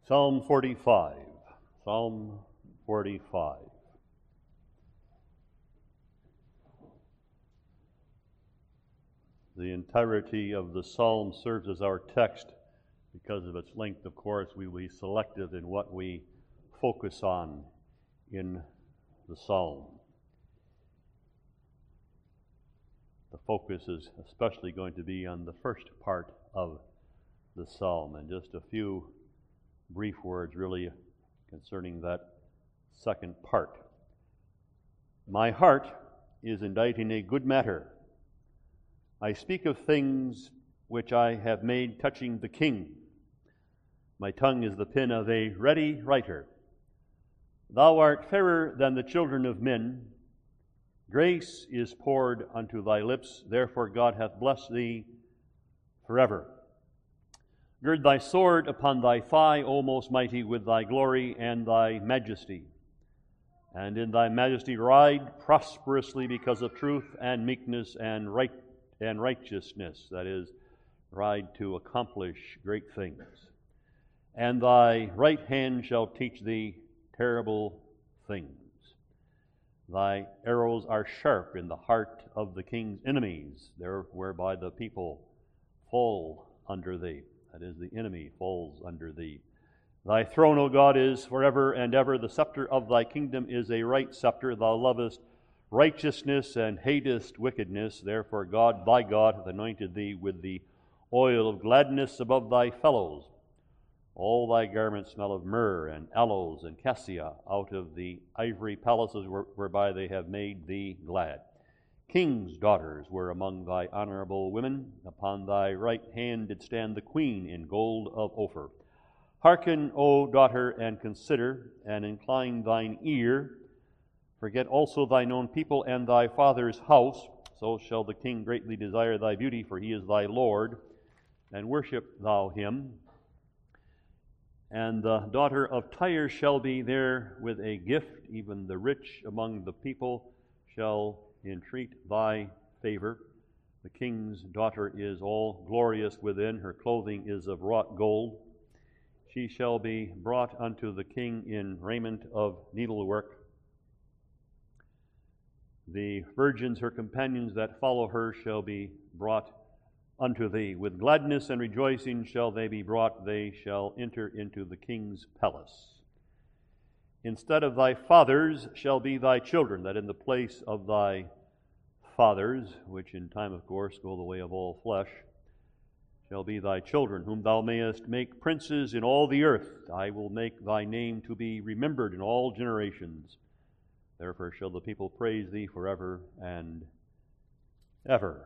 Psalm 45. Psalm 45. The entirety of the psalm serves as our text. Because of its length, of course, we will be selective in what we focus on in the psalm. The focus is especially going to be on the first part of the psalm, and just a few brief words really concerning that second part. My heart is inditing a good matter. I speak of things which I have made touching the king. My tongue is the pen of a ready writer. Thou art fairer than the children of men. Grace is poured unto thy lips. Therefore God hath blessed thee forever. Gird thy sword upon thy thigh, O most mighty, with thy glory and thy majesty. And in thy majesty ride prosperously because of truth and meekness and righteousness. That is, ride to accomplish great things. And thy right hand shall teach thee terrible things. Thy arrows are sharp in the heart of the king's enemies, there whereby the people fall under thee. That is, the enemy falls under thee. Thy throne, O God, is forever and ever. The scepter of thy kingdom is a right scepter. Thou lovest righteousness and hatest wickedness. Therefore God, thy God, hath anointed thee with the oil of gladness above thy fellows. All thy garments smell of myrrh and aloes and cassia out of the ivory palaces whereby they have made thee glad. Kings' daughters were among thy honorable women. Upon thy right hand did stand the queen in gold of Ophir. Hearken, O daughter, and consider, and incline thine ear. Forget also thine own people and thy father's house. So shall the king greatly desire thy beauty, for he is thy Lord, and worship thou him. And the daughter of Tyre shall be there with a gift. Even the rich among the people shall entreat thy favor. The king's daughter is all glorious within. Her clothing is of wrought gold. She shall be brought unto the king in raiment of needlework. The virgins, her companions that follow her, shall be brought unto thee. With gladness and rejoicing shall they be brought. They shall enter into the king's palace. Instead of thy fathers shall be thy children, that in the place of thy fathers, which in time, of course, go the way of all flesh, shall be thy children, whom thou mayest make princes in all the earth. I will make thy name to be remembered in all generations. Therefore shall the people praise thee forever and ever.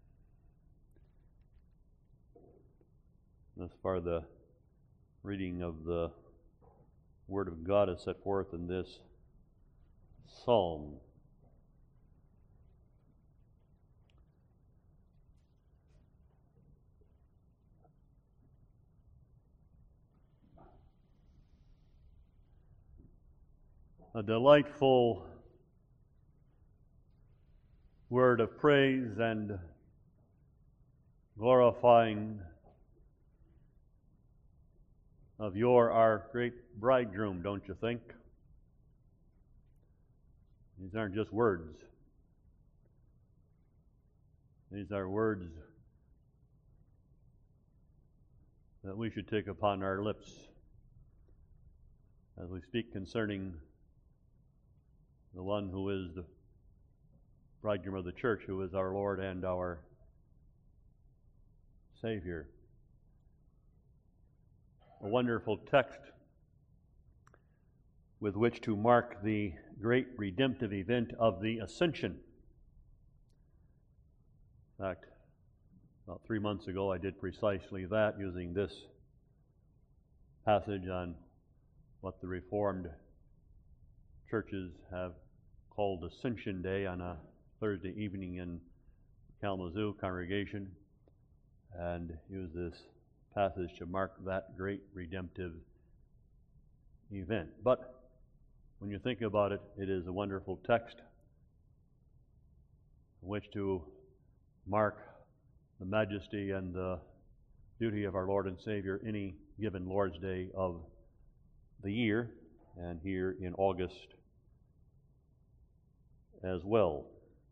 Thus far, the reading of the Word of God is set forth in this psalm. A delightful word of praise and glorifying of our great bridegroom, don't you think? These aren't just words. These are words that we should take upon our lips as we speak concerning the one who is the bridegroom of the church, who is our Lord and our Savior. A wonderful text with which to mark the great redemptive event of the Ascension. In fact, about 3 months ago I did precisely that, using this passage on what the Reformed churches have called Ascension Day on a Thursday evening in Kalamazoo congregation, and use this passage to mark that great redemptive event. But when you think about it, it is a wonderful text in which to mark the majesty and the beauty of our Lord and Savior any given Lord's Day of the year, and here in August as well.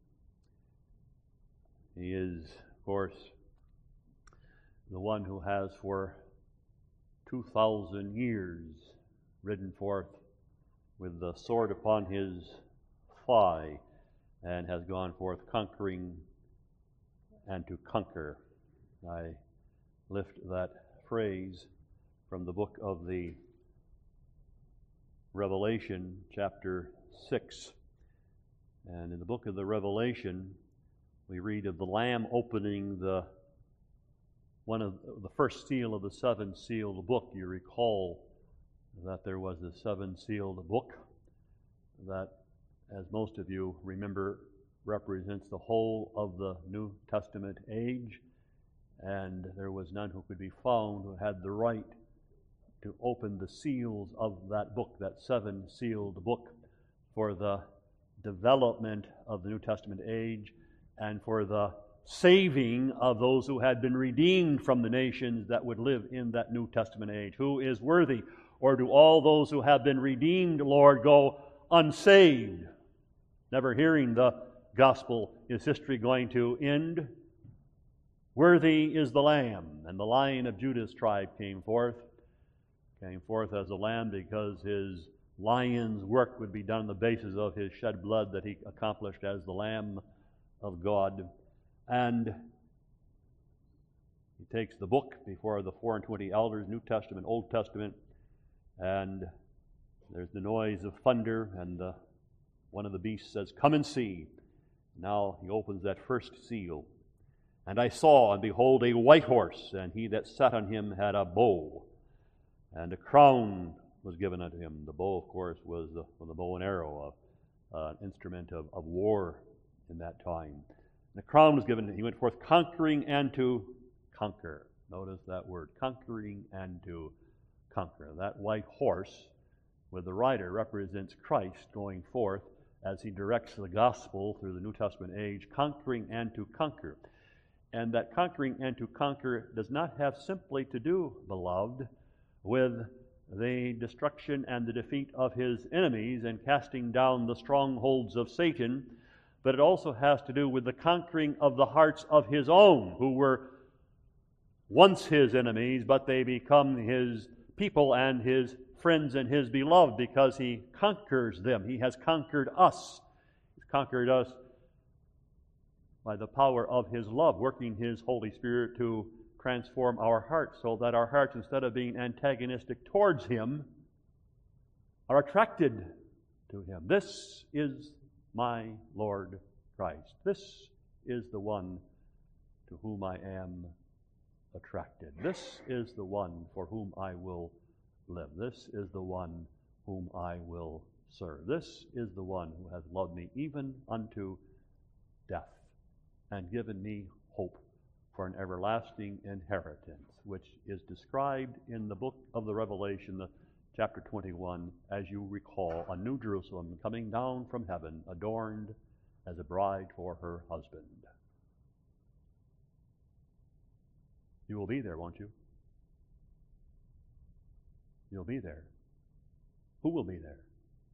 He is, of course, the one who has for 2,000 years ridden forth with the sword upon his thigh and has gone forth conquering and to conquer. I lift that phrase from the book of the Revelation, chapter 6. And in the book of the Revelation, we read of the Lamb opening the first seal of the seven-sealed book. You recall that there was a seven-sealed book that, as most of you remember, represents the whole of the New Testament age, and there was none who could be found who had the right to open the seals of that book, that seven-sealed book, for the development of the New Testament age and for the saving of those who had been redeemed from the nations that would live in that New Testament age. Who is worthy? Or do all those who have been redeemed, Lord, go unsaved? Never hearing the gospel, is history going to end? Worthy is the Lamb, and the Lion of Judah's tribe came forth as a lamb because his lion's work would be done on the basis of his shed blood that he accomplished as the Lamb of God. And he takes the book before the 24 elders, New Testament, Old Testament, and there's the noise of thunder, and one of the beasts says, "Come and see." Now he opens that first seal. And I saw, and behold, a white horse, and he that sat on him had a bow, and a crown was given unto him. The bow, of course, was the bow and arrow, an instrument of war in that time. And the crown was given, and he went forth conquering and to conquer. Notice that word, conquering and to conquer. That white horse with the rider represents Christ going forth as he directs the gospel through the New Testament age, conquering and to conquer. And that conquering and to conquer does not have simply to do, beloved, with the destruction and the defeat of his enemies and casting down the strongholds of Satan, but it also has to do with the conquering of the hearts of his own, who were once his enemies, but they become his people and his friends and his beloved because he conquers them. He has conquered us. He's conquered us by the power of his love, working his Holy Spirit to transform our hearts so that our hearts, instead of being antagonistic towards him, are attracted to him. This is my Lord Christ. This is the one to whom I am attracted. This is the one for whom I will live. This is the one whom I will serve. This is the one who has loved me even unto death and given me hope for an everlasting inheritance, which is described in the book of the Revelation, chapter 21, as you recall, a new Jerusalem coming down from heaven, adorned as a bride for her husband. You will be there, won't you? You'll be there. Who will be there?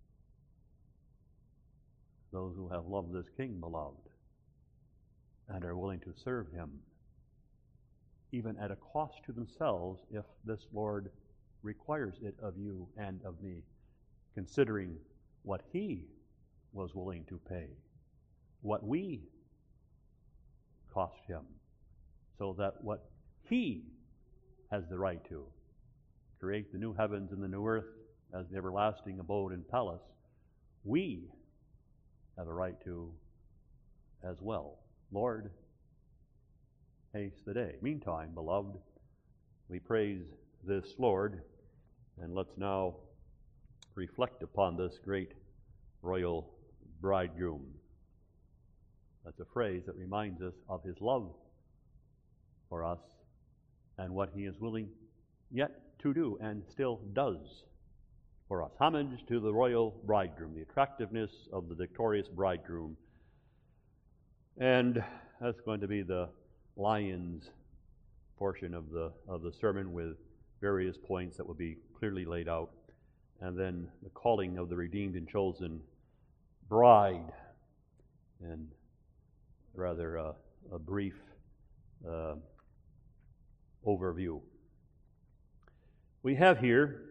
Those who have loved this King, beloved, and are willing to serve him, even at a cost to themselves, if this Lord requires it of you and of me, considering what he was willing to pay, what we cost him, so that what he has the right to create the new heavens and the new earth as the everlasting abode and palace, we have a right to as well. Lord, haste the day. Meantime, beloved, we praise this Lord, and let's now reflect upon this great royal bridegroom. That's a phrase that reminds us of his love for us and what he is willing yet to do and still does for us. Homage to the royal bridegroom, the attractiveness of the victorious bridegroom. And that's going to be the Lion's portion of the sermon, with various points that will be clearly laid out and then the calling of the redeemed and chosen bride, and rather a brief overview. We have here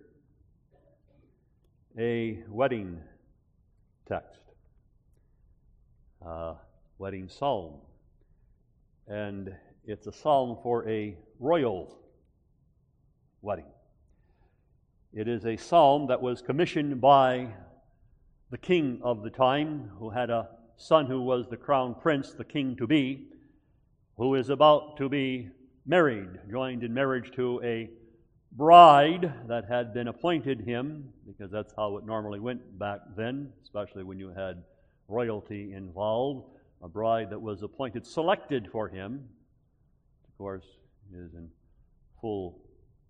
a wedding text, wedding psalm, and it's a psalm for a royal wedding. It is a psalm that was commissioned by the king of the time, who had a son who was the crown prince, the king-to-be, who is about to be married, joined in marriage to a bride that had been appointed him, because that's how it normally went back then, especially when you had royalty involved. A bride that was appointed, selected for him, of course, is in full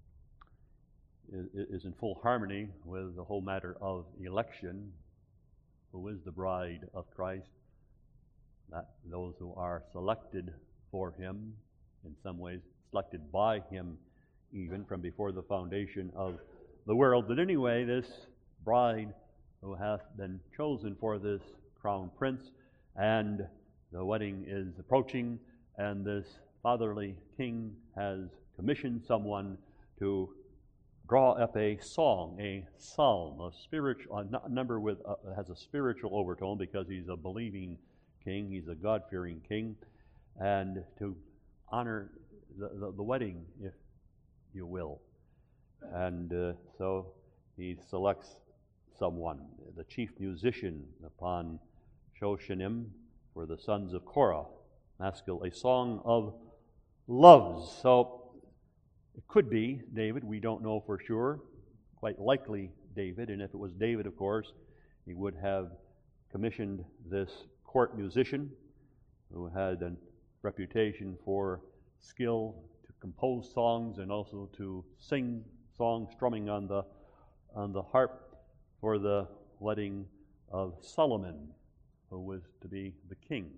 harmony with the whole matter of election. Who is the bride of Christ? That those who are selected for him, in some ways selected by him, even from before the foundation of the world. But anyway, this bride who hath been chosen for this crown prince, and the wedding is approaching, and this fatherly king has commissioned someone to draw up a song, a psalm, a spiritual number with has a spiritual overtone, because he's a believing king, he's a God-fearing king, and to honor the wedding, if you will. And so he selects someone, the chief musician upon Shoshanim, for the sons of Korah, Maskil, a song of loves. So it could be David, we don't know for sure, quite likely David, and if it was David, of course, he would have commissioned this court musician who had a reputation for skill to compose songs and also to sing songs, strumming on the harp, for the wedding of Solomon, who was to be the king.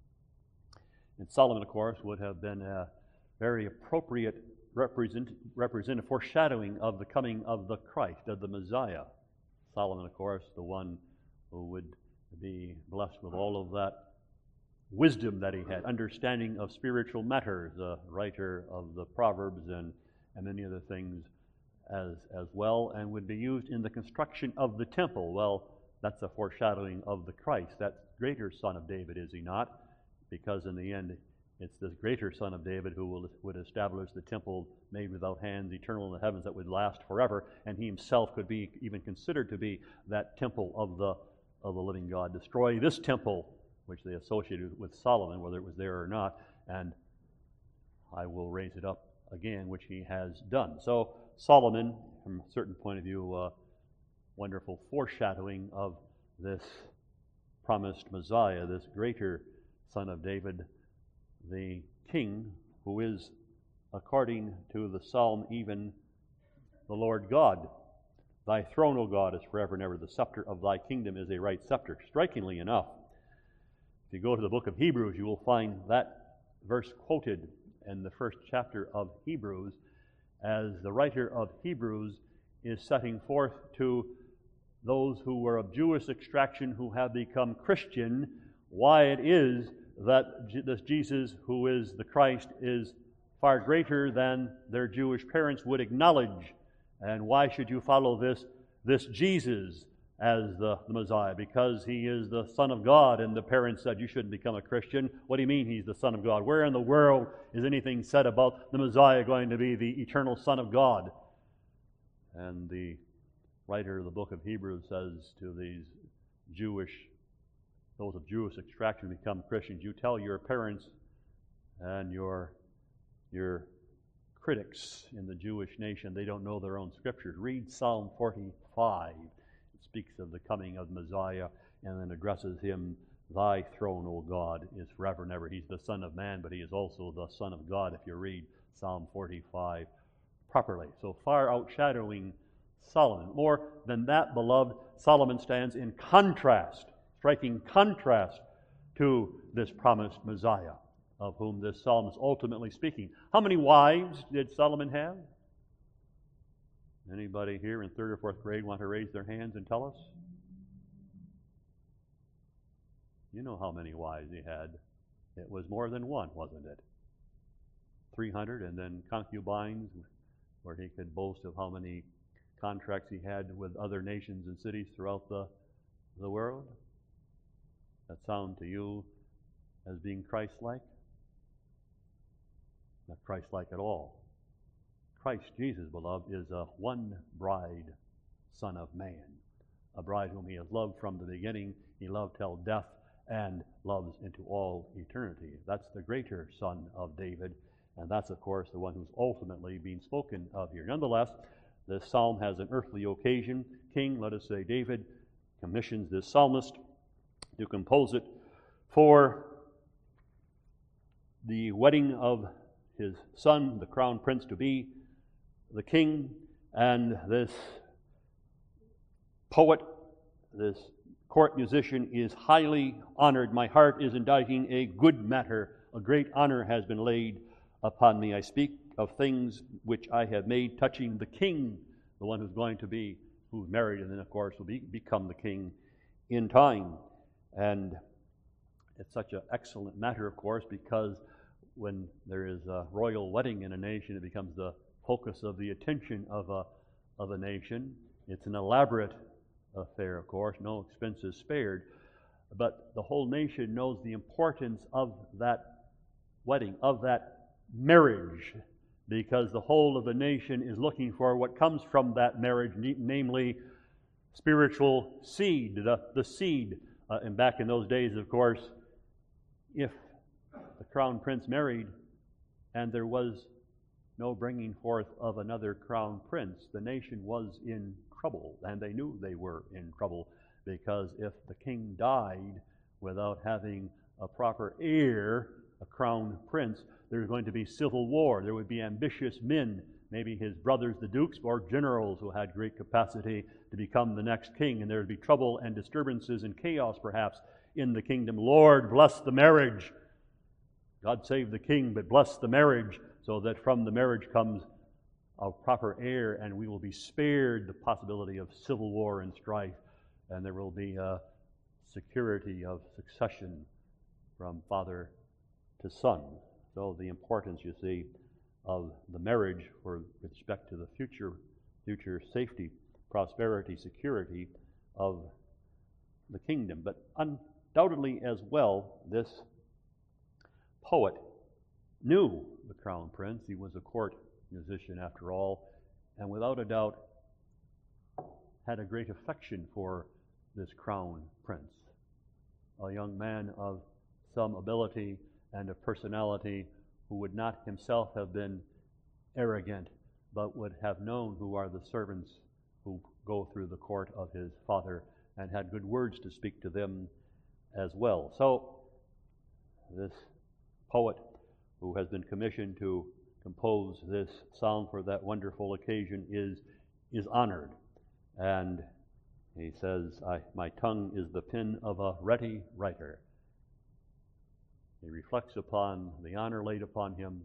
And Solomon, of course, would have been a very appropriate representative foreshadowing of the coming of the Christ, of the Messiah. Solomon, of course, the one who would be blessed with all of that wisdom that he had, understanding of spiritual matters, a writer of the Proverbs and many other things as well, and would be used in the construction of the temple. Well, that's a foreshadowing of the Christ, that greater son of David, is he not? Because in the end, it's this greater son of David who would establish the temple made without hands, eternal in the heavens, that would last forever, and he himself could be even considered to be that temple of the living God. Destroy this temple, which they associated with Solomon, whether it was there or not, and I will raise it up again, which he has done. So Solomon, from a certain point of view, wonderful foreshadowing of this promised Messiah, this greater son of David, the king, who is, according to the psalm, even the Lord God. Thy throne, O God, is forever and ever. The scepter of thy kingdom is a right scepter. Strikingly enough, if you go to the book of Hebrews, you will find that verse quoted in the first chapter of Hebrews, as the writer of Hebrews is setting forth to those who were of Jewish extraction who have become Christian, why it is that this Jesus, who is the Christ, is far greater than their Jewish parents would acknowledge. And why should you follow this Jesus as the Messiah? Because he is the Son of God, and the parents said you shouldn't become a Christian. What do you mean he's the Son of God? Where in the world is anything said about the Messiah going to be the eternal Son of God? And the writer of the book of Hebrews says to those of Jewish extraction who become Christians, you tell your parents and your critics in the Jewish nation they don't know their own scriptures. Read Psalm 45. It speaks of the coming of Messiah and then addresses him, thy throne, O God, is forever and ever. He's the Son of Man, but he is also the Son of God if you read Psalm 45 properly. So far outshadowing Solomon. More than that, beloved, Solomon stands in contrast, striking contrast to this promised Messiah, of whom this psalm is ultimately speaking. How many wives did Solomon have? Anybody here in 3rd or 4th grade want to raise their hands and tell us? You know how many wives he had. It was more than one, wasn't it? 300, and then concubines, where he could boast of how many contracts he had with other nations and cities throughout the world. That sound to you as being Christ-like? Not Christ-like at all. Christ Jesus, beloved, is a one bride, Son of Man, a bride whom he has loved from the beginning. He loved till death and loves into all eternity. That's the greater Son of David, and that's, of course, the one who's ultimately being spoken of here. Nonetheless, this psalm has an earthly occasion. King, let us say David, commissions this psalmist to compose it for the wedding of his son, the crown prince to be, the king, and this poet, this court musician is highly honored. My heart is inditing a good matter. A great honor has been laid upon me. I speak of things which I have made touching the king, the one who's going to be, who's married, and then, of course, will become the king in time. And it's such an excellent matter, of course, because when there is a royal wedding in a nation, it becomes the focus of the attention of a nation. It's an elaborate affair, of course, no expenses spared, but the whole nation knows the importance of that wedding, of that marriage, because the whole of the nation is looking for what comes from that marriage, namely spiritual seed, the seed. And back in those days, of course, if the crown prince married and there was no bringing forth of another crown prince, the nation was in trouble, and they knew they were in trouble, because if the king died without having a proper heir, a crown prince, there's going to be civil war. There would be ambitious men, maybe his brothers, the dukes, or generals who had great capacity to become the next king, and there would be trouble and disturbances and chaos, perhaps, in the kingdom. Lord, bless the marriage. God save the king, but bless the marriage, so that from the marriage comes a proper heir, and we will be spared the possibility of civil war and strife, and there will be a security of succession from father to son. So the importance, you see, of the marriage for respect to the future safety, prosperity, security of the kingdom. But undoubtedly as well, this poet knew the crown prince. He was a court musician after all, and without a doubt had a great affection for this crown prince, a young man of some ability and of personality, who would not himself have been arrogant, but would have known who are the servants who go through the court of his father, and had good words to speak to them as well. So this poet, who has been commissioned to compose this psalm for that wonderful occasion, is honored. And he says, my tongue is the pen of a ready writer. He reflects upon the honor laid upon him.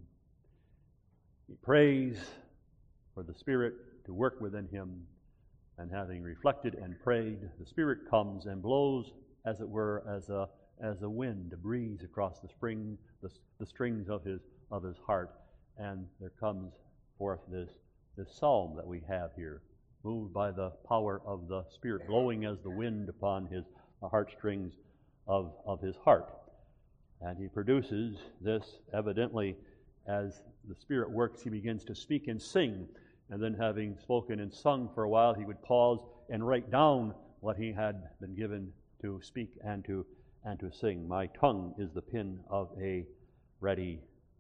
He prays for the Spirit to work within him. And having reflected and prayed, the Spirit comes and blows, as it were, as a wind, a breeze across the strings of his heart. And there comes forth this psalm that we have here, moved by the power of the Spirit, blowing as the wind upon the heartstrings of his heart. And he produces this, evidently, as the Spirit works, he begins to speak and sing. And then, having spoken and sung for a while, he would pause and write down what he had been given to speak and to sing. My tongue is the pen of a ready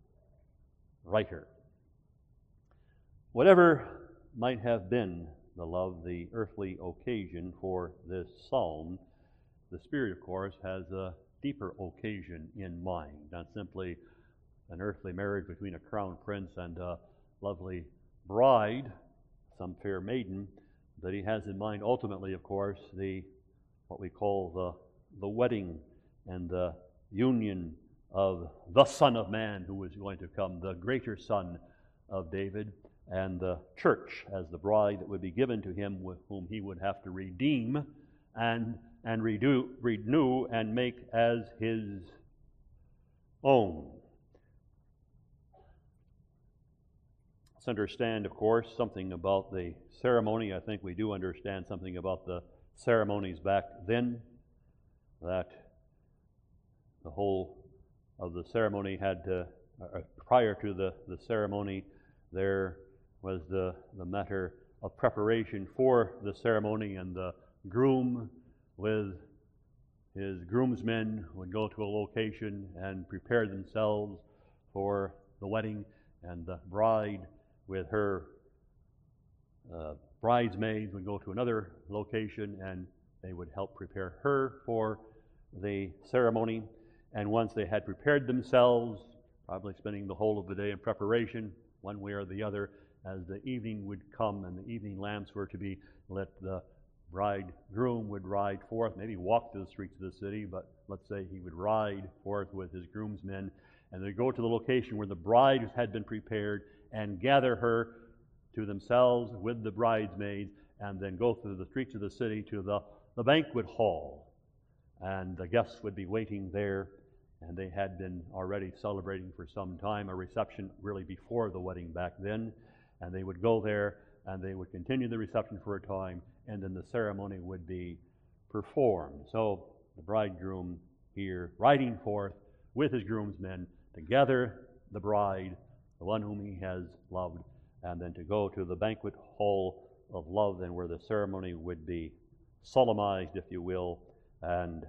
writer. Whatever might have been the earthly occasion for this psalm, the Spirit, of course, has a deeper occasion in mind, not simply an earthly marriage between a crown prince and a lovely bride, some fair maiden, that he has in mind ultimately, of course, what we call the wedding and the union of the Son of Man who is going to come, the greater Son of David, and the church as the bride that would be given to him, with whom he would have to redeem and renew and make as his own. Let's understand, of course, something about the ceremony. I think we do understand something about the ceremonies back then, that the whole of the ceremony had to, prior to the ceremony, there was the matter of preparation for the ceremony, and the groom with his groomsmen would go to a location and prepare themselves for the wedding, and the bride with her bridesmaids would go to another location, and they would help prepare her for the ceremony. And once they had prepared themselves, probably spending the whole of the day in preparation, one way or the other, as the evening would come and the evening lamps were to be lit, the bridegroom would ride forth, maybe walk through the streets of the city, but let's say he would ride forth with his groomsmen, and they'd go to the location where the bride had been prepared and gather her to themselves with the bridesmaids, and then go through the streets of the city to the banquet hall. And the guests would be waiting there, and they had been already celebrating for some time, a reception really before the wedding back then. And they would go there, and they would continue the reception for a time, and then the ceremony would be performed. So the bridegroom here riding forth with his groomsmen to gather the bride, the one whom he has loved, and then to go to the banquet hall of love, and where the ceremony would be solemnized, if you will, and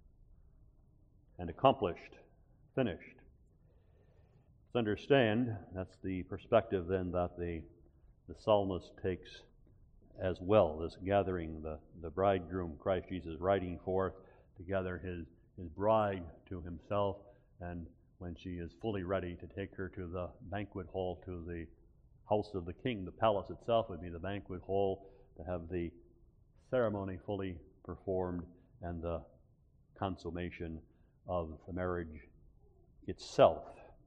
accomplished, finished. Let's understand, that's the perspective then that the psalmist takes as well, this gathering, the bridegroom, Christ Jesus, riding forth to gather his bride to himself, and when she is fully ready, to take her to the banquet hall, to the house of the king. The palace itself would be the banquet hall, to have the ceremony fully performed and the consummation of the marriage itself.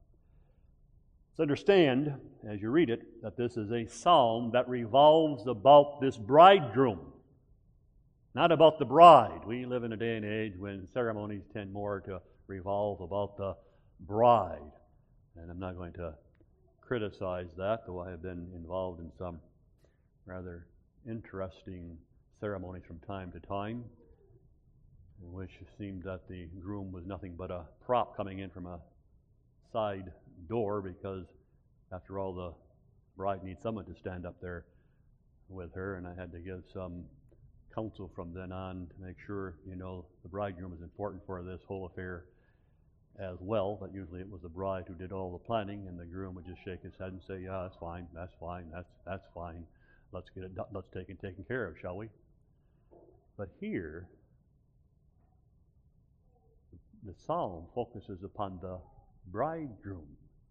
Let's understand, as you read it, that this is a psalm that revolves about this bridegroom, not about the bride. We live in a day and age when ceremonies tend more to revolve about the bride. And I'm not going to criticize that, though I have been involved in some rather interesting ceremonies from time to time, in which it seemed that the groom was nothing but a prop coming in from a side door, because after all, the bride needs someone to stand up there with her, and I had to give some counsel from then on to make sure, the bridegroom is important for this whole affair as well. But usually it was the bride who did all the planning, and the groom would just shake his head and say, "Yeah, that's fine, that's fine, that's fine. Let's get it done. Let's take it taken care of, shall we?" But here, the psalm focuses upon the bridegroom.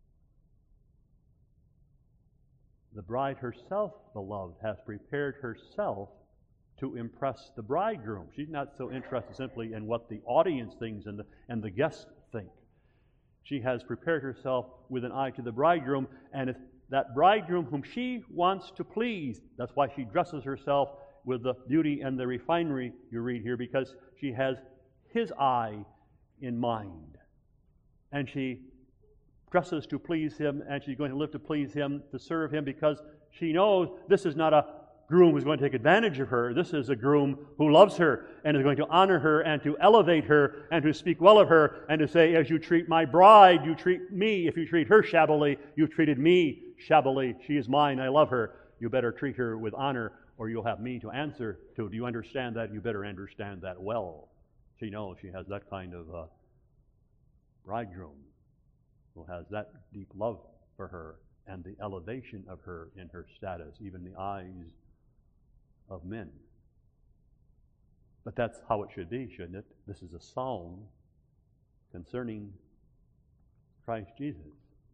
The bride herself, beloved, has prepared herself to impress the bridegroom. She's not so interested simply in what the audience thinks and the guests think. She has prepared herself with an eye to the bridegroom, and it's that bridegroom whom she wants to please. That's why she dresses herself with the beauty and the refinery you read here, because she has his eye in mind. And she dresses to please him, and she's going to live to please him, to serve him, because she knows this is not a groom who's going to take advantage of her. This is a groom who loves her and is going to honor her and to elevate her and to speak well of her and to say, "As you treat my bride, you treat me. If you treat her shabbily, you've treated me shabbily. She is mine. I love her. You better treat her with honor, or you'll have me to answer to. Do you understand that? You better understand that well." She knows she has that kind of bridegroom who has that deep love for her and the elevation of her in her status, even in the eyes of men. But that's how it should be, shouldn't it? This is a psalm concerning Christ Jesus.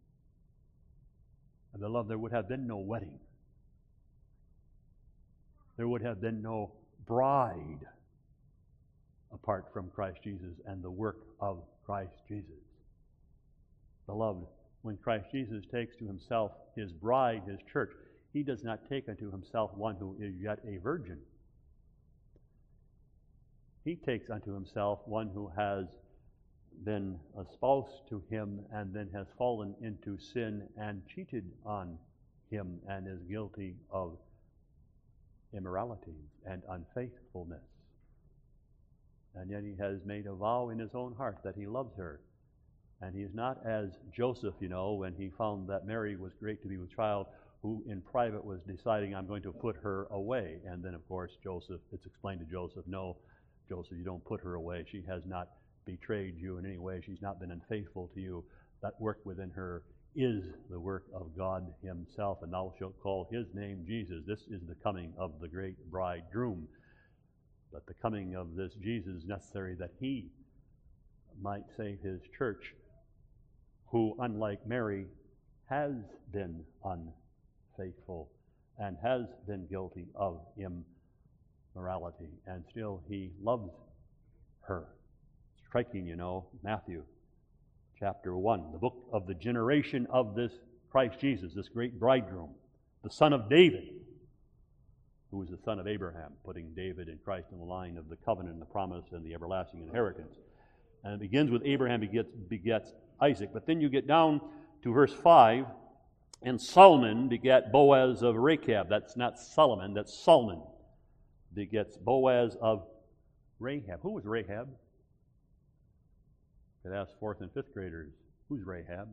And beloved, there would have been no wedding. There would have been no bride apart from Christ Jesus and the work of Christ Jesus. Beloved, when Christ Jesus takes to himself his bride, his church, he does not take unto himself one who is yet a virgin. He takes unto himself one who has been espoused to him and then has fallen into sin and cheated on him and is guilty of immorality and unfaithfulness. And yet he has made a vow in his own heart that he loves her. And he is not as Joseph, when he found that Mary was great to be with child, who in private was deciding, I'm going to put her away. And then, of course, it's explained to Joseph, no, Joseph, you don't put her away. She has not betrayed you in any way. She's not been unfaithful to you. That work within her is the work of God himself, and thou shalt call his name Jesus. This is the coming of the great bridegroom. But the coming of this Jesus is necessary that he might save his church, who, unlike Mary, has been unfaithful and has been guilty of immorality, and still he loves her. Striking, Matthew chapter 1, the book of the generation of this Christ Jesus, this great bridegroom, the son of David, who is the son of Abraham, putting David and Christ in the line of the covenant and the promise and the everlasting inheritance. And it begins with Abraham begets Isaac. But then you get down to verse 5, and Solomon begat Boaz of Rachab. That's not Solomon, that's Solomon. Begets Boaz of Rahab. Who was Rahab? You could ask 4th and 5th graders, who's Rahab?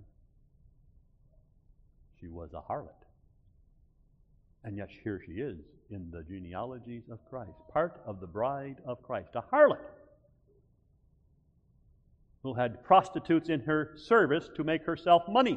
She was a harlot. And yet here she is in the genealogies of Christ, part of the bride of Christ, a harlot who had prostitutes in her service to make herself money.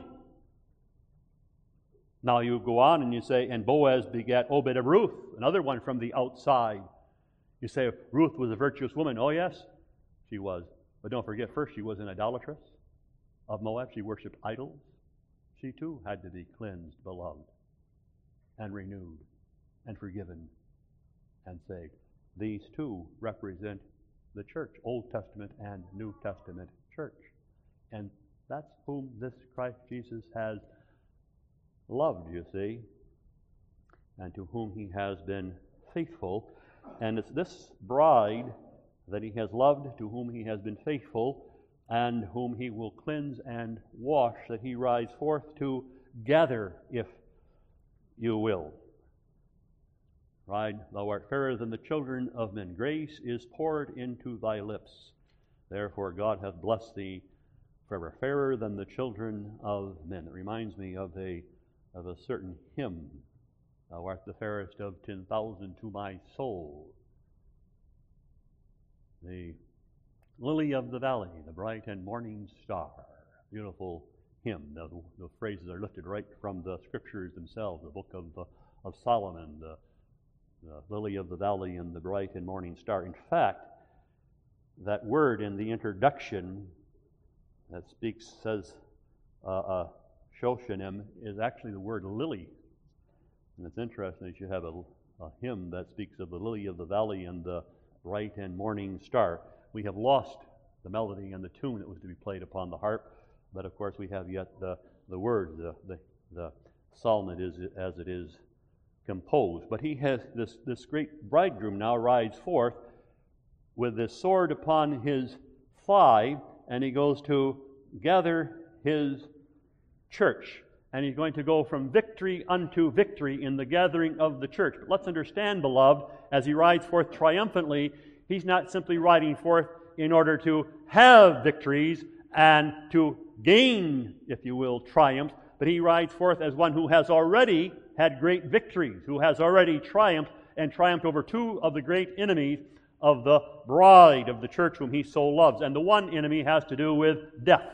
Now you go on and you say, and Boaz begat Obed of Ruth, another one from the outside. You say, Ruth was a virtuous woman. Oh yes, she was. But don't forget, first she was an idolatress of Moab. She worshipped idols. She too had to be cleansed, beloved, and renewed, and forgiven, and saved. These two represent the church, Old Testament and New Testament church. And that's whom this Christ Jesus has loved, you see, and to whom he has been faithful. And it's this bride that he has loved, to whom he has been faithful, and whom he will cleanse and wash, that he rides forth to gather, if you will. Bride, thou art fairer than the children of men. Grace is poured into thy lips. Therefore God hath blessed thee forever. Fairer than the children of men. It reminds me of a certain hymn. Thou art the fairest of 10,000 to my soul. The lily of the valley, the bright and morning star. Beautiful hymn. The phrases are lifted right from the scriptures themselves, the book of Solomon, the lily of the valley and the bright and morning star. In fact, that word in the introduction that says Shoshanim is actually the word lily. And it's interesting that you have a hymn that speaks of the lily of the valley and the bright and morning star. We have lost the melody and the tune that was to be played upon the harp, but of course we have yet the word, the psalm as it is composed. But he has this great bridegroom now rides forth with this sword upon his thigh, and he goes to gather his church. And he's going to go from victory unto victory in the gathering of the church. But let's understand, beloved, as he rides forth triumphantly, he's not simply riding forth in order to have victories and to gain, if you will, triumphs, but he rides forth as one who has already had great victories, who has already triumphed and triumphed over two of the great enemies of the bride of the church whom he so loves. And the one enemy has to do with death.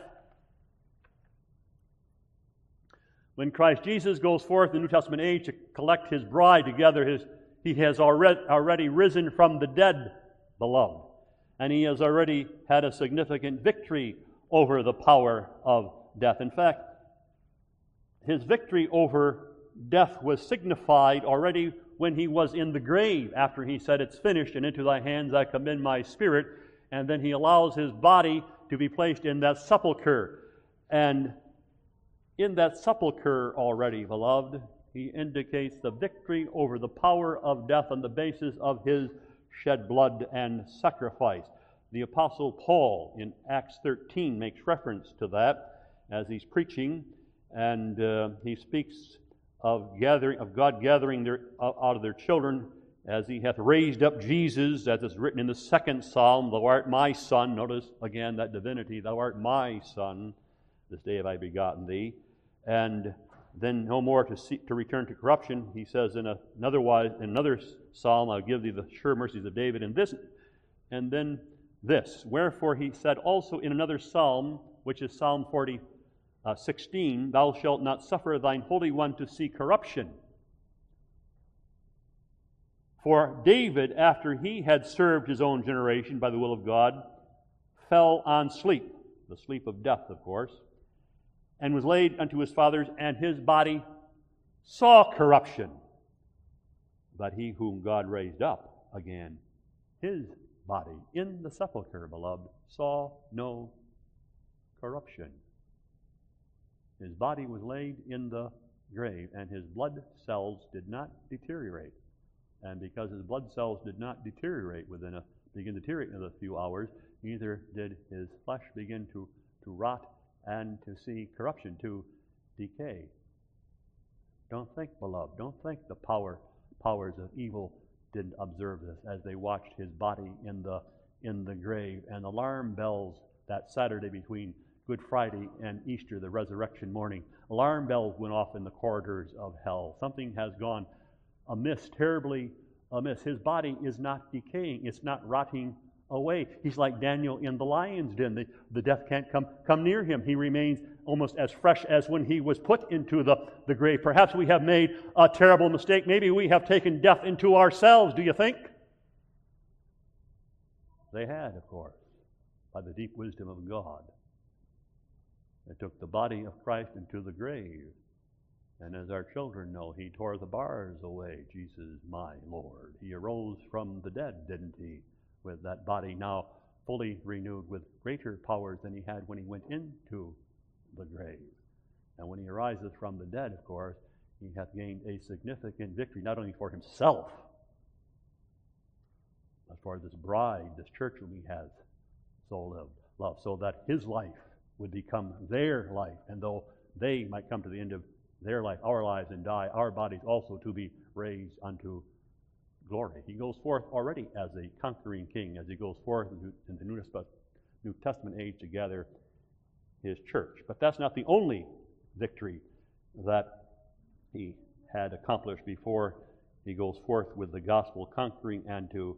When Christ Jesus goes forth in the New Testament age to collect his bride together, he has already risen from the dead, beloved. And he has already had a significant victory over the power of death. In fact, his victory over death was signified already when he was in the grave, after he said, it's finished, and into thy hands I commend my spirit. And then he allows his body to be placed in that sepulcher. And in that sepulcher already, beloved, He indicates the victory over the power of death on the basis of his shed blood and sacrifice. The Apostle Paul in Acts 13 makes reference to that as he's preaching, and he speaks of God gathering out of their children as he hath raised up Jesus, as is written in the second psalm, Thou art my son. Notice again that divinity, Thou art my son, this day have I begotten thee. And then no more to return to corruption. He says in another psalm, I'll give thee the sure mercies of David. And then this. Wherefore he said also in another psalm, which is Psalm 16, Thou shalt not suffer thine Holy One to see corruption. For David, after he had served his own generation by the will of God, fell on sleep, the sleep of death, of course, and was laid unto his fathers, and his body saw corruption. But he whom God raised up again, his body in the sepulchre, beloved, saw no corruption. His body was laid in the grave, and his blood cells did not deteriorate. And because his blood cells did not deteriorate begin to deteriorate in a few hours, neither did his flesh begin to rot and to see corruption, to decay. Don't think, beloved, don't think the powers of evil didn't observe this as they watched his body in the grave. And alarm bells that Saturday between Good Friday and Easter, the resurrection morning, alarm bells went off in the corridors of hell. Something has gone amiss, terribly amiss. His body is not decaying. It's not rotting away. He's like Daniel in the lion's den. The death can't come near him. He remains almost as fresh as when he was put into the grave. Perhaps we have made a terrible mistake. Maybe we have taken death into ourselves, do you think? They had, of course, by the deep wisdom of God. They took the body of Christ into the grave. And as our children know, he tore the bars away. Jesus, my Lord. He arose from the dead, didn't he? With that body now fully renewed with greater powers than he had when he went into the grave. And when he arises from the dead, of course, he hath gained a significant victory, not only for himself, but for this bride, this church whom he has so loved, so that his life would become their life. And though they might come to the end of their life, our lives, and die, our bodies also to be raised unto glory. He goes forth already as a conquering king, as he goes forth in the New Testament age to gather his church. But that's not the only victory that he had accomplished before he goes forth with the gospel, conquering and to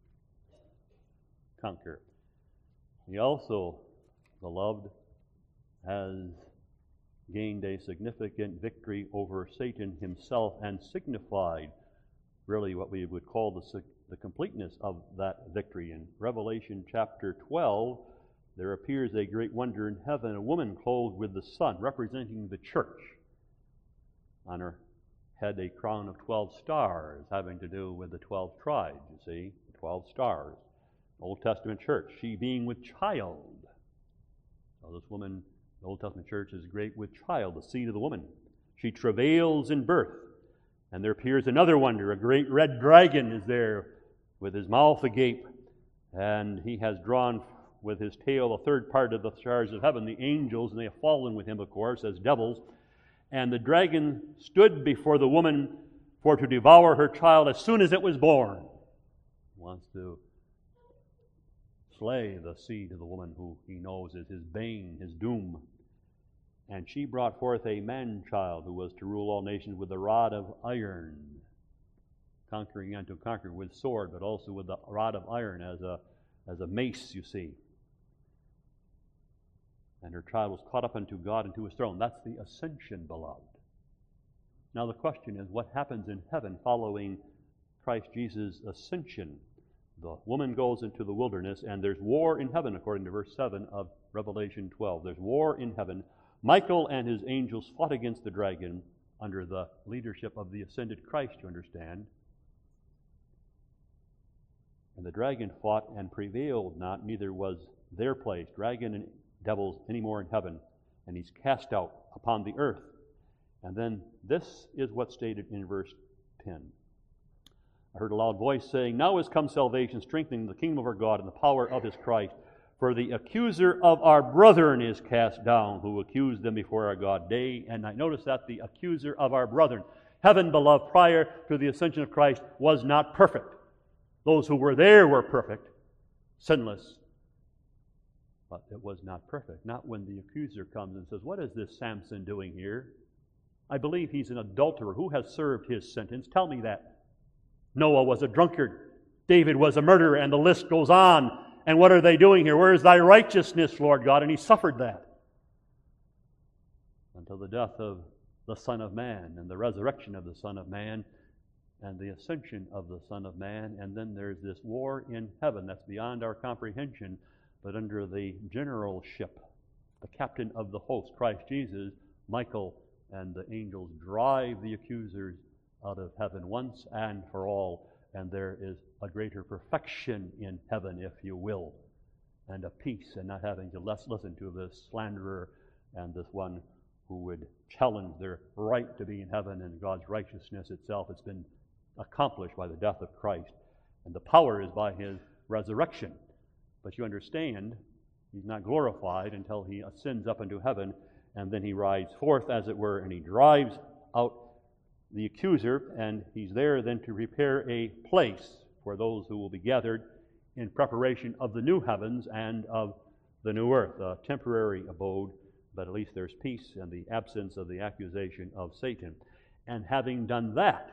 conquer. He also, beloved, has gained a significant victory over Satan himself and signified really what we would call the completeness of that victory. In Revelation chapter 12, there appears a great wonder in heaven, a woman clothed with the sun, representing the church. On her head a crown of 12 stars, having to do with the 12 tribes, you see, 12 stars. Old Testament church, she being with child. So this woman, the Old Testament church, is great with child, the seed of the woman. She travails in birth. And there appears another wonder. A great red dragon is there with his mouth agape. And he has drawn with his tail a third part of the stars of heaven, the angels, and they have fallen with him, of course, as devils. And the dragon stood before the woman for to devour her child as soon as it was born. He wants to slay the seed of the woman who he knows is his bane, his doom. And she brought forth a man-child who was to rule all nations with a rod of iron, conquering and to conquer with sword, but also with the rod of iron as a mace, you see. And her child was caught up unto God and to his throne. That's the ascension, beloved. Now the question is, what happens in heaven following Christ Jesus' ascension? The woman goes into the wilderness, and there's war in heaven, according to verse 7 of Revelation 12. There's war in heaven. Michael and his angels fought against the dragon under the leadership of the ascended Christ, you understand. And the dragon fought and prevailed not, neither was their place, dragon and devils, any more in heaven. And he's cast out upon the earth. And then this is what's stated in verse 10. I heard a loud voice saying, "Now is come salvation, strengthening the kingdom of our God and the power of his Christ. For the accuser of our brethren is cast down, who accused them before our God day and night." Notice that the accuser of our brethren. Heaven, beloved, prior to the ascension of Christ, was not perfect. Those who were there were perfect, sinless. But it was not perfect. Not when the accuser comes and says, "What is this Samson doing here? I believe he's an adulterer. Who has served his sentence? Tell me that." Noah was a drunkard. David was a murderer, and the list goes on. And what are they doing here? "Where is thy righteousness, Lord God?" And he suffered that until the death of the Son of Man and the resurrection of the Son of Man and the ascension of the Son of Man. And then there's this war in heaven that's beyond our comprehension, but under the generalship, the captain of the host, Christ Jesus, Michael and the angels drive the accusers out of heaven once and for all. And there is a greater perfection in heaven, if you will, and a peace, and not having to listen to this slanderer and this one who would challenge their right to be in heaven and God's righteousness itself. It's been accomplished by the death of Christ, and the power is by his resurrection. But you understand, he's not glorified until he ascends up into heaven, and then he rides forth, as it were, and he drives out the accuser, and he's there then to prepare a place for those who will be gathered in preparation of the new heavens and of the new earth, a temporary abode, but at least there's peace and the absence of the accusation of Satan. And having done that,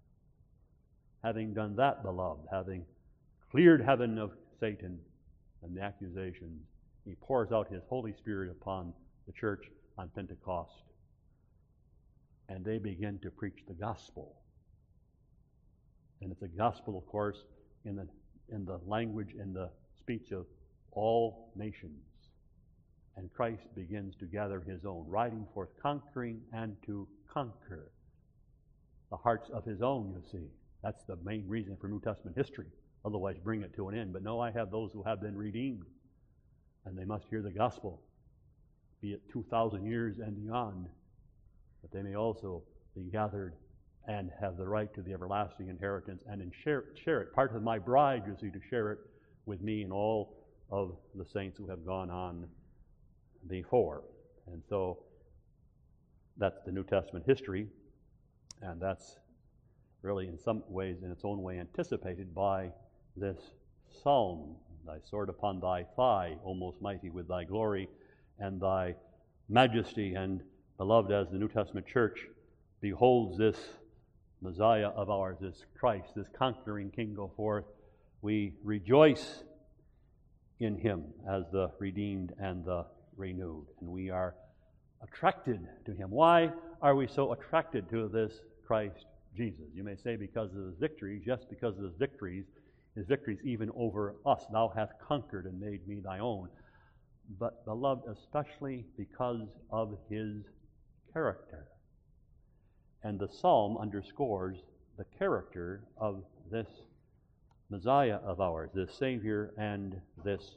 beloved, having cleared heaven of Satan and the accusations, he pours out his Holy Spirit upon the church on Pentecost. And they begin to preach the gospel. And it's a gospel, of course, in the language and the speech of all nations. And Christ begins to gather his own, riding forth, conquering and to conquer the hearts of his own, you see. That's the main reason for New Testament history. Otherwise, bring it to an end. But no, I have those who have been redeemed, and they must hear the gospel, be it 2,000 years and beyond, that they may also be gathered and have the right to the everlasting inheritance and share it. Part of my bride, you see, to share it with me and all of the saints who have gone on before. And so that's the New Testament history, and that's really in some ways, in its own way, anticipated by this psalm. "Thy sword upon thy thigh, O most mighty, with thy glory and thy majesty." And beloved, as the New Testament church beholds this Messiah of ours, this Christ, this conquering King go forth, we rejoice in him as the redeemed and the renewed. And we are attracted to him. Why are we so attracted to this Christ Jesus? You may say because of his victories. Yes, because of his victories even over us. "Thou hast conquered and made me thy own." But, beloved, especially because of his character. And the psalm underscores the character of this Messiah of ours, this Savior and this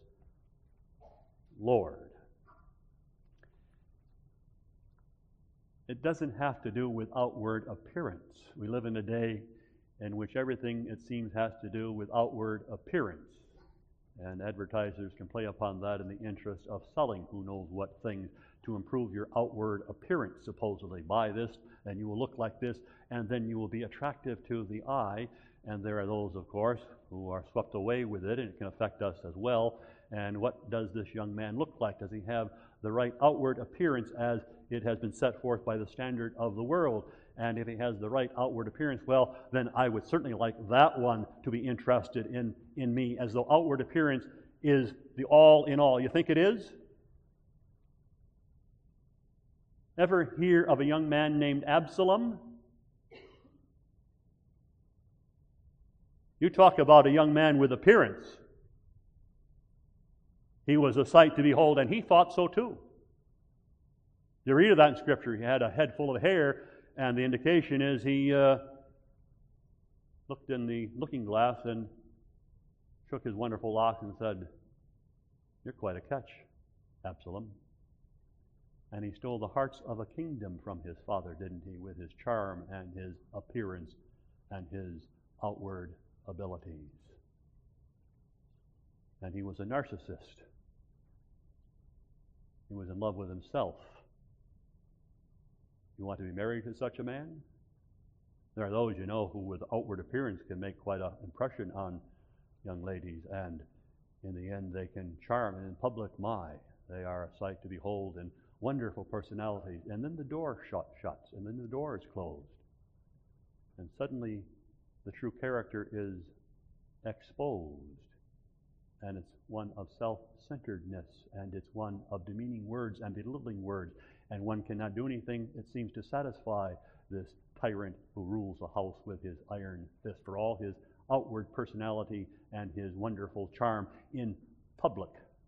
Lord. It doesn't have to do with outward appearance. We live in a day in which everything, it seems, has to do with outward appearance. And advertisers can play upon that in the interest of selling who knows what things to improve your outward appearance, supposedly. Buy this, and you will look like this, and then you will be attractive to the eye. And there are those, of course, who are swept away with it, and it can affect us as well. And what does this young man look like? Does he have the right outward appearance as it has been set forth by the standard of the world? And if he has the right outward appearance, well, then I would certainly like that one to be interested in me, as though outward appearance is the all in all. You think it is? Ever hear of a young man named Absalom? You talk about a young man with appearance. He was a sight to behold, and he thought so too. You read of that in Scripture. He had a head full of hair, and the indication is he looked in the looking glass and shook his wonderful locks and said, "You're quite a catch, Absalom." And he stole the hearts of a kingdom from his father, didn't he, with his charm and his appearance and his outward abilities. And he was a narcissist. He was in love with himself. You want to be married to such a man? There are those, you know, who with outward appearance can make quite an impression on young ladies, and in the end they can charm, and in public, my, they are a sight to behold, and wonderful personalities. And then the door shuts, and then the door is closed. And suddenly the true character is exposed. And it's one of self-centeredness, and it's one of demeaning words and belittling words. And one cannot do anything, it seems, to satisfy this tyrant who rules the house with his iron fist, for all his outward personality and his wonderful charm in public.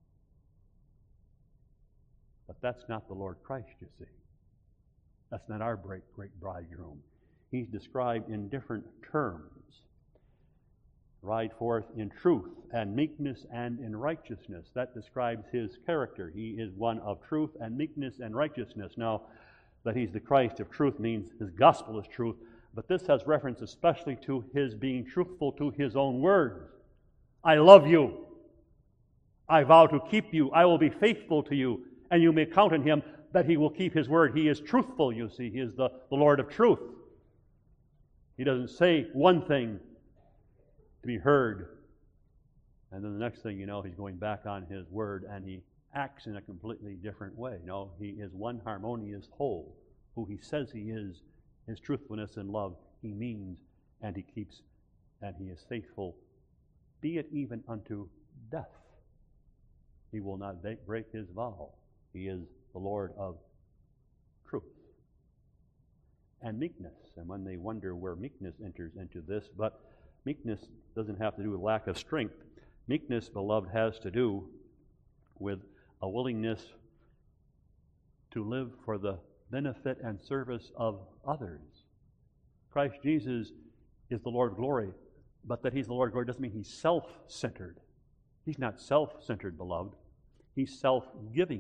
But that's not the Lord Christ, you see. That's not our great bridegroom. He's described in different terms. Ride forth in truth and meekness and in righteousness. That describes his character. He is one of truth and meekness and righteousness. Now, that he's the Christ of truth means his gospel is truth, but this has reference especially to his being truthful to his own words. I love you. I vow to keep you. I will be faithful to you. And you may count on him that he will keep his word. He is truthful, you see. He is the Lord of truth. He doesn't say one thing to be heard, and then the next thing you know, he's going back on his word, and he acts in a completely different way. No, he is one harmonious whole. Who he says he is, his truthfulness and love, he means, and he keeps, and he is faithful, be it even unto death. He will not break his vow. He is the Lord of truth. And meekness, and when they wonder where meekness enters into this, but meekness doesn't have to do with lack of strength. Meekness, beloved, has to do with a willingness to live for the benefit and service of others. Christ Jesus is the Lord of glory, but that he's the Lord of glory doesn't mean he's self-centered. He's not self-centered, beloved. He's self-giving.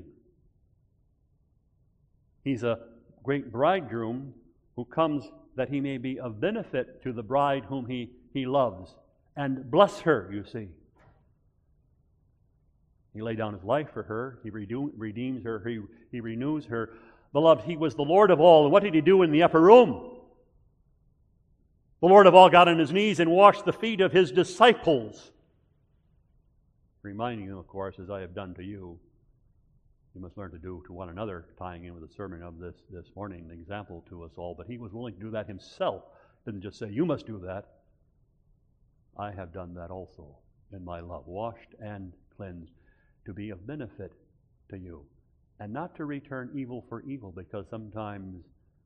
He's a great bridegroom who comes that he may be of benefit to the bride whom he loves and bless her, you see. He laid down his life for her. He redeems her. He renews her. Beloved, he was the Lord of all. And what did he do in the upper room? The Lord of all got on his knees and washed the feet of his disciples, reminding them, of course, as I have done to you, you must learn to do to one another, tying in with the sermon of this morning, an example to us all. But he was willing to do that himself. Didn't just say, you must do that. I have done that also in my love, washed and cleansed, to be of benefit to you, and not to return evil for evil, because sometimes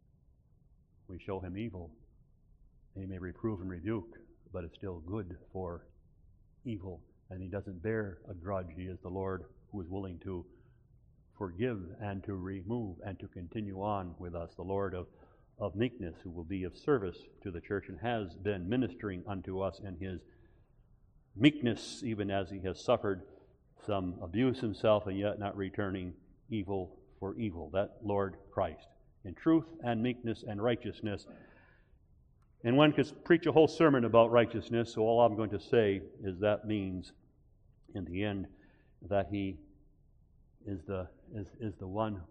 we show him evil. He may reprove and rebuke, but it's still good for evil, and he doesn't bear a grudge. He is the Lord who is willing to forgive and to remove and to continue on with us, the Lord of meekness, who will be of service to the church and has been ministering unto us in his meekness, even as he has suffered some abuse himself and yet not returning evil for evil. That Lord Christ, in truth and meekness and righteousness. And one could preach a whole sermon about righteousness, so all I'm going to say is that means, in the end, that he is the one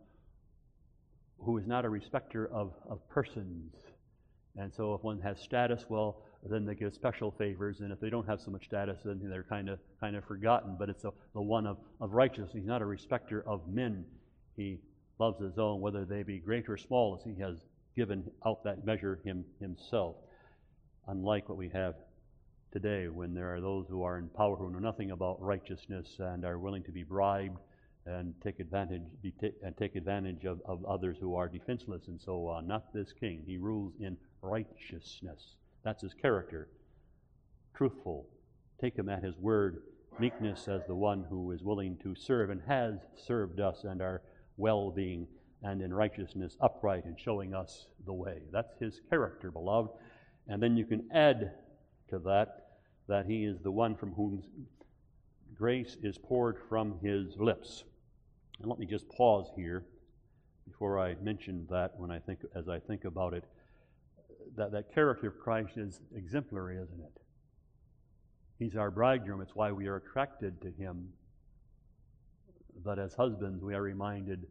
who is not a respecter of persons. And so if one has status, well, then they get special favors, and if they don't have so much status, then they're kind of forgotten. But it's the one of righteousness. He's not a respecter of men. He loves his own, whether they be great or small, as he has given out that measure himself. Unlike what we have today, when there are those who are in power who know nothing about righteousness and are willing to be bribed and take advantage of others who are defenseless and so on. Not this king. He rules in righteousness. That's his character. Truthful. Take him at his word. Meekness as the one who is willing to serve and has served us and our well-being, and in righteousness upright and showing us the way. That's his character, beloved. And then you can add to that he is the one from whom grace is poured from his lips. And let me just pause here before I mention that, as I think about it, that character of Christ is exemplary, isn't it? He's our bridegroom. It's why we are attracted to him. But as husbands, we are reminded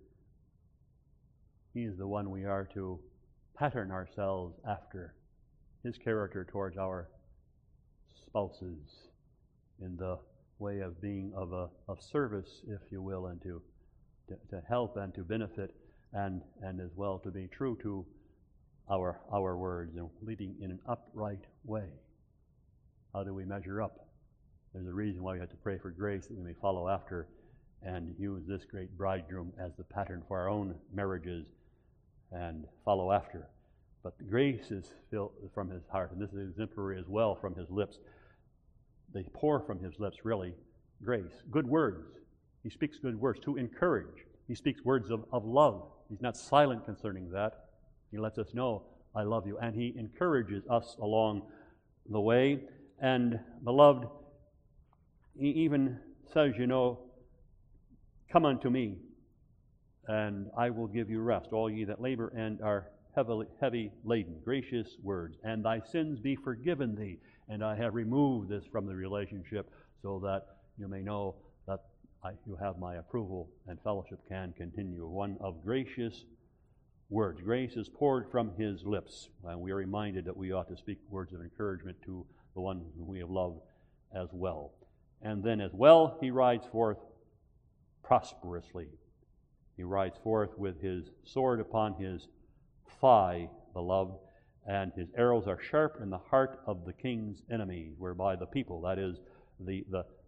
he is the one we are to pattern ourselves after, his character towards our spouses in the way of being of service, if you will, and to help and to benefit, and as well to be true to our words and leading in an upright way. How do we measure up? There's a reason why we have to pray for grace that we may follow after and use this great bridegroom as the pattern for our own marriages and follow after. But the grace is filled from his heart, and this is exemplary as well from his lips. They pour from his lips, really, grace. Good words. He speaks good words to encourage. He speaks words of love. He's not silent concerning that. He lets us know, I love you. And he encourages us along the way. And, beloved, he even says, come unto me, and I will give you rest, all ye that labor and are heavy laden. Gracious words. And thy sins be forgiven thee. And I have removed this from the relationship so that you may know that you have my approval and fellowship can continue. One of gracious words. Grace is poured from his lips. And we are reminded that we ought to speak words of encouragement to the one whom we have loved as well. And then as well, he rides forth prosperously. He rides forth with his sword upon his thigh, beloved, and his arrows are sharp in the heart of the king's enemies, whereby the people, that is, the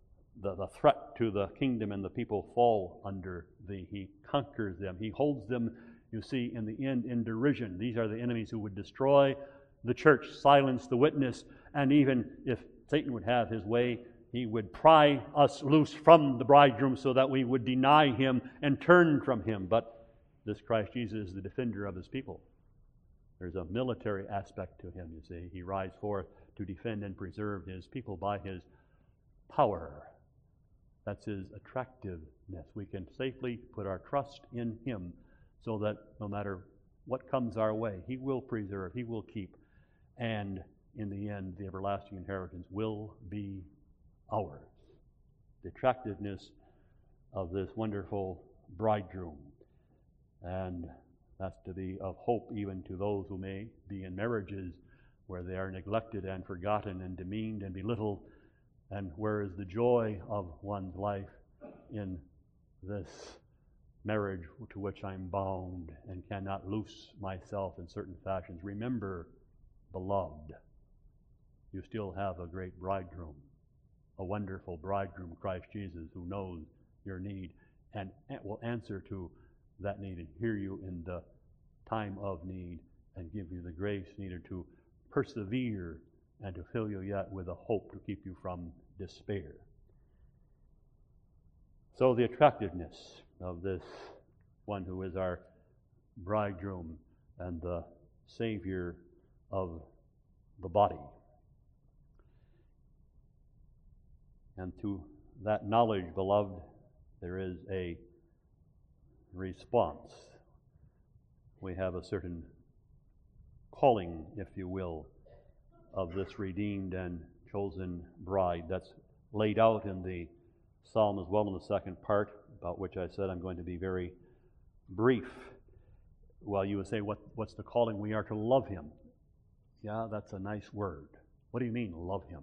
threat to the kingdom and the people fall under thee. He conquers them. He holds them, you see, in the end in derision. These are the enemies who would destroy the church, silence the witness, and even if Satan would have his way, he would pry us loose from the bridegroom so that we would deny him and turn from him. But this Christ Jesus is the defender of his people. There's a military aspect to him, you see. He rides forth to defend and preserve his people by his power. That's his attractiveness. We can safely put our trust in him so that no matter what comes our way, he will preserve, he will keep, and in the end, the everlasting inheritance will be ours. The attractiveness of this wonderful bridegroom. And that's to be of hope even to those who may be in marriages where they are neglected and forgotten and demeaned and belittled. And where is the joy of one's life in this marriage to which I'm bound and cannot loose myself in certain fashions? Remember, beloved, you still have a great bridegroom, a wonderful bridegroom, Christ Jesus, who knows your need and will answer to that need and hear you in the time of need and give you the grace needed to persevere and to fill you yet with a hope to keep you from despair. So the attractiveness of this one who is our bridegroom and the Savior of the body. And to that knowledge, beloved, there is a response. We have a certain calling, if you will, of this redeemed and chosen bride that's laid out in the psalm as well in the second part, about which I said I'm going to be very brief. Well, you would say, what's the calling? We are to love him. Yeah, that's a nice word. What do you mean, love him?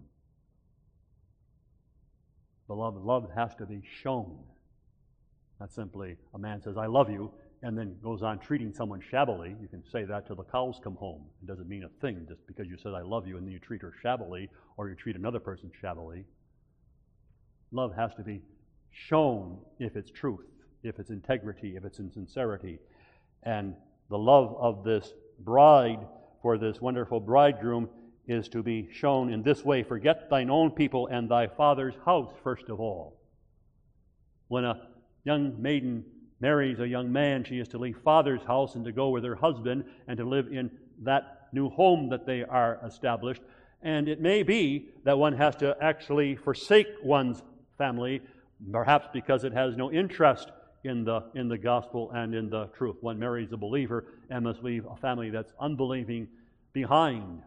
Beloved, love has to be shown. Not simply a man says, I love you, and then goes on treating someone shabbily. You can say that till the cows come home. It doesn't mean a thing just because you said, I love you, and then you treat her shabbily, or you treat another person shabbily. Love has to be shown if it's truth, if it's integrity, if it's in sincerity. And the love of this bride for this wonderful bridegroom is to be shown in this way. Forget thine own people and thy father's house, first of all. When a young maiden marries a young man, she is to leave father's house and to go with her husband and to live in that new home that they are established. And it may be that one has to actually forsake one's family, perhaps because it has no interest in the gospel and in the truth. One marries a believer and must leave a family that's unbelieving behind.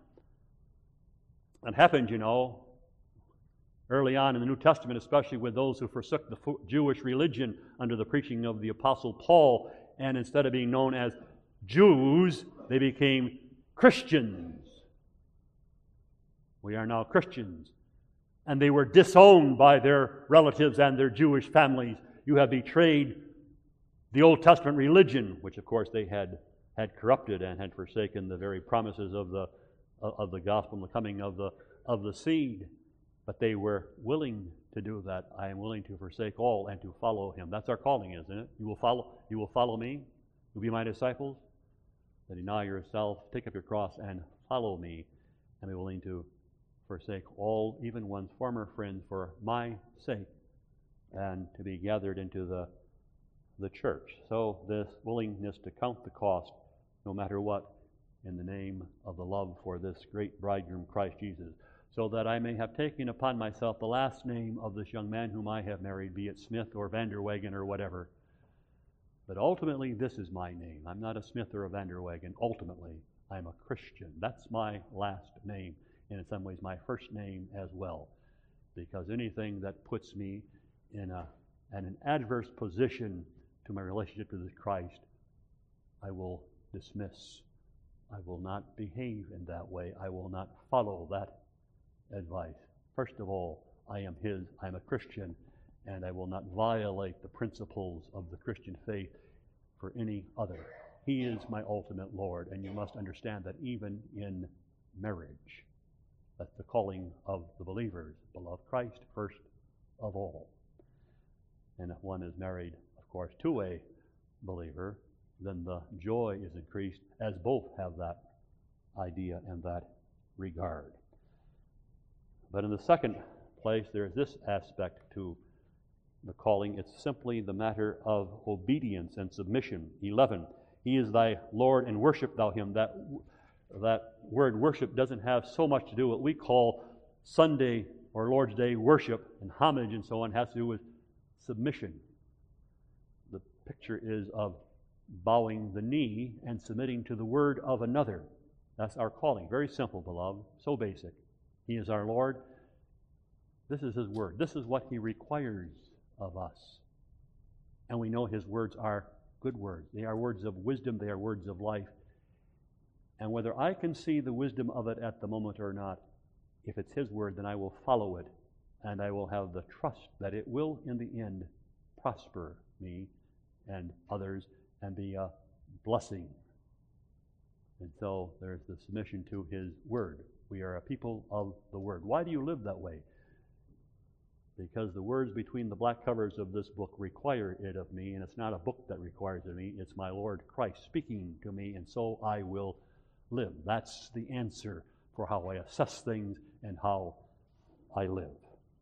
It happened, early on in the New Testament, especially with those who forsook the Jewish religion under the preaching of the Apostle Paul, and instead of being known as Jews, they became Christians. We are now Christians. And they were disowned by their relatives and their Jewish families. You have betrayed the Old Testament religion, which of course they had corrupted and had forsaken the very promises of the gospel and the coming of the seed. But they were willing to do that. I am willing to forsake all and to follow him. That's our calling, isn't it? You will follow me? You'll be my disciples? Then deny yourself, take up your cross, and follow me, and be willing to forsake all, even one's former friends, for my sake, and to be gathered into the church. So this willingness to count the cost, no matter what, in the name of the love for this great bridegroom, Christ Jesus, so that I may have taken upon myself the last name of this young man whom I have married, be it Smith or Vanderwagen or whatever. But ultimately, this is my name. I'm not a Smith or a Vanderwagen. Ultimately, I'm a Christian. That's my last name, and in some ways my first name as well, because anything that puts me in an adverse position to my relationship to Christ, I will dismiss. I will not behave in that way. I will not follow that advice. First of all, I am his. I'm a Christian, and I will not violate the principles of the Christian faith for any other. He is my ultimate Lord, and you must understand that even in marriage, that's the calling of the believers. Beloved Christ first of all. And if one is married, of course, to a believer, then the joy is increased as both have that idea and that regard. But in the second place, there is this aspect to the calling. It's simply the matter of obedience and submission. 11, he is thy Lord, and worship thou him. That word worship doesn't have so much to do with what we call Sunday or Lord's Day worship and homage and so on. It has to do with submission. The picture is of bowing the knee and submitting to the word of another. That's our calling. Very simple, beloved. So basic. He is our Lord. This is his word. This is what he requires of us. And we know his words are good words. They are words of wisdom. They are words of life. And whether I can see the wisdom of it at the moment or not, if it's his word, then I will follow it. And I will have the trust that it will, in the end, prosper me and others and be a blessing. And so there's the submission to his word. We are a people of the word. Why do you live that way? Because the words between the black covers of this book require it of me, and it's not a book that requires it of me. It's my Lord Christ speaking to me, and so I will live. That's the answer for how I assess things and how I live.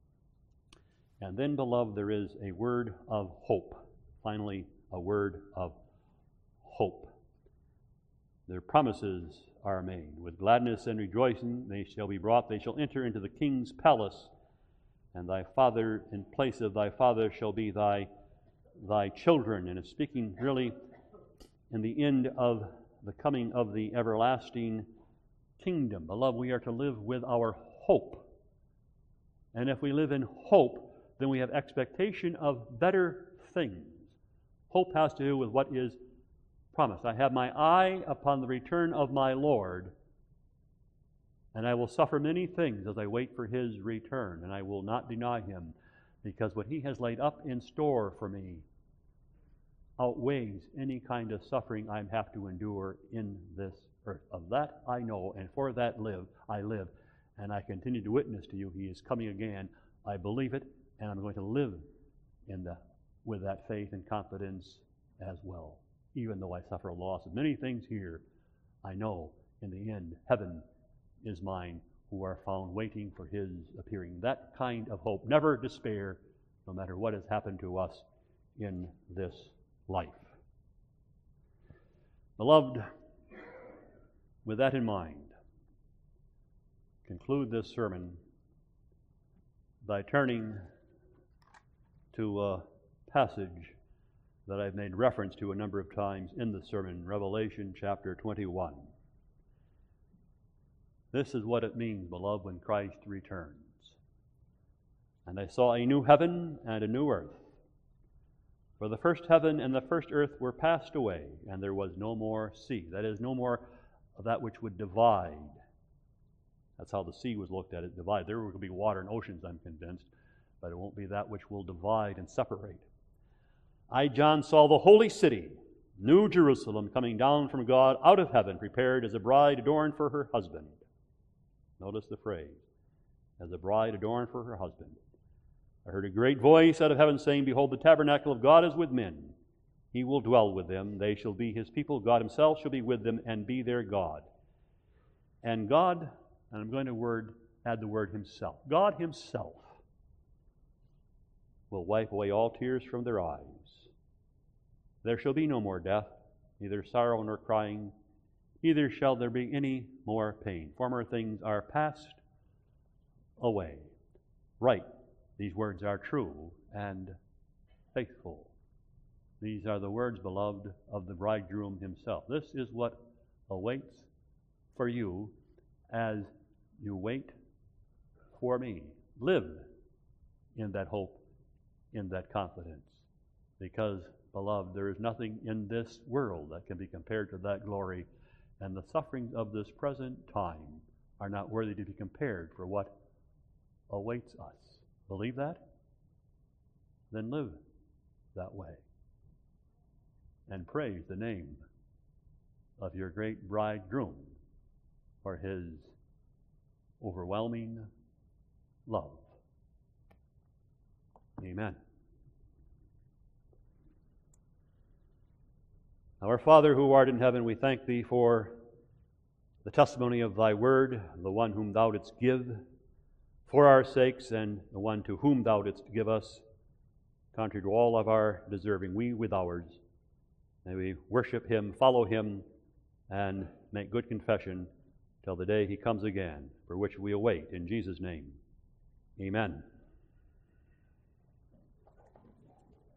And then, beloved, there is a word of hope. Finally, a word of hope. Their promises are made. With gladness and rejoicing they shall be brought. They shall enter into the king's palace, and thy father, in place of thy father, shall be thy children. And it's speaking really in the end of the coming of the everlasting kingdom. Beloved, we are to live with our hope. And if we live in hope, then we have expectation of better things. Hope has to do with what is promised. I have my eye upon the return of my Lord, and I will suffer many things as I wait for his return, and I will not deny him, because what he has laid up in store for me outweighs any kind of suffering I have to endure in this earth. Of that I know, and for that I live, and I continue to witness to you. He is coming again. I believe it, and I'm going to live with that faith and confidence as well. Even though I suffer a loss of many things here, I know in the end heaven is mine, who are found waiting for his appearing. That kind of hope. Never despair, no matter what has happened to us in this life. Beloved, with that in mind, conclude this sermon by turning to a passage that I've made reference to a number of times in the sermon, Revelation chapter 21. This is what it means, beloved, when Christ returns. And I saw a new heaven and a new earth. For the first heaven and the first earth were passed away, and there was no more sea. That is, no more of that which would divide. That's how the sea was looked at, it divide. There will be water and oceans, I'm convinced, but it won't be that which will divide and separate. I, John, saw the holy city, New Jerusalem, coming down from God out of heaven, prepared as a bride adorned for her husband. Notice the phrase, as a bride adorned for her husband. I heard a great voice out of heaven saying, Behold, the tabernacle of God is with men. He will dwell with them. They shall be his people. God himself shall be with them and be their God. And God, and I'm going to add the word himself. God himself will wipe away all tears from their eyes. There shall be no more death, neither sorrow nor crying, neither shall there be any more pain. Former things are passed away. Right. These words are true and faithful. These are the words, beloved, of the bridegroom himself. This is what awaits for you as you wait for me. Live in that hope, in that confidence. Because, beloved, there is nothing in this world that can be compared to that glory, and the sufferings of this present time are not worthy to be compared for what awaits us. Believe that? Then live that way. And praise the name of your great bridegroom for his overwhelming love. Amen. Our Father who art in heaven, we thank thee for the testimony of thy word, the one whom thou didst give for our sakes, and the one to whom thou didst give us, contrary to all of our deserving, we with ours. May we worship him, follow him, and make good confession till the day he comes again, for which we await. In Jesus' name, amen.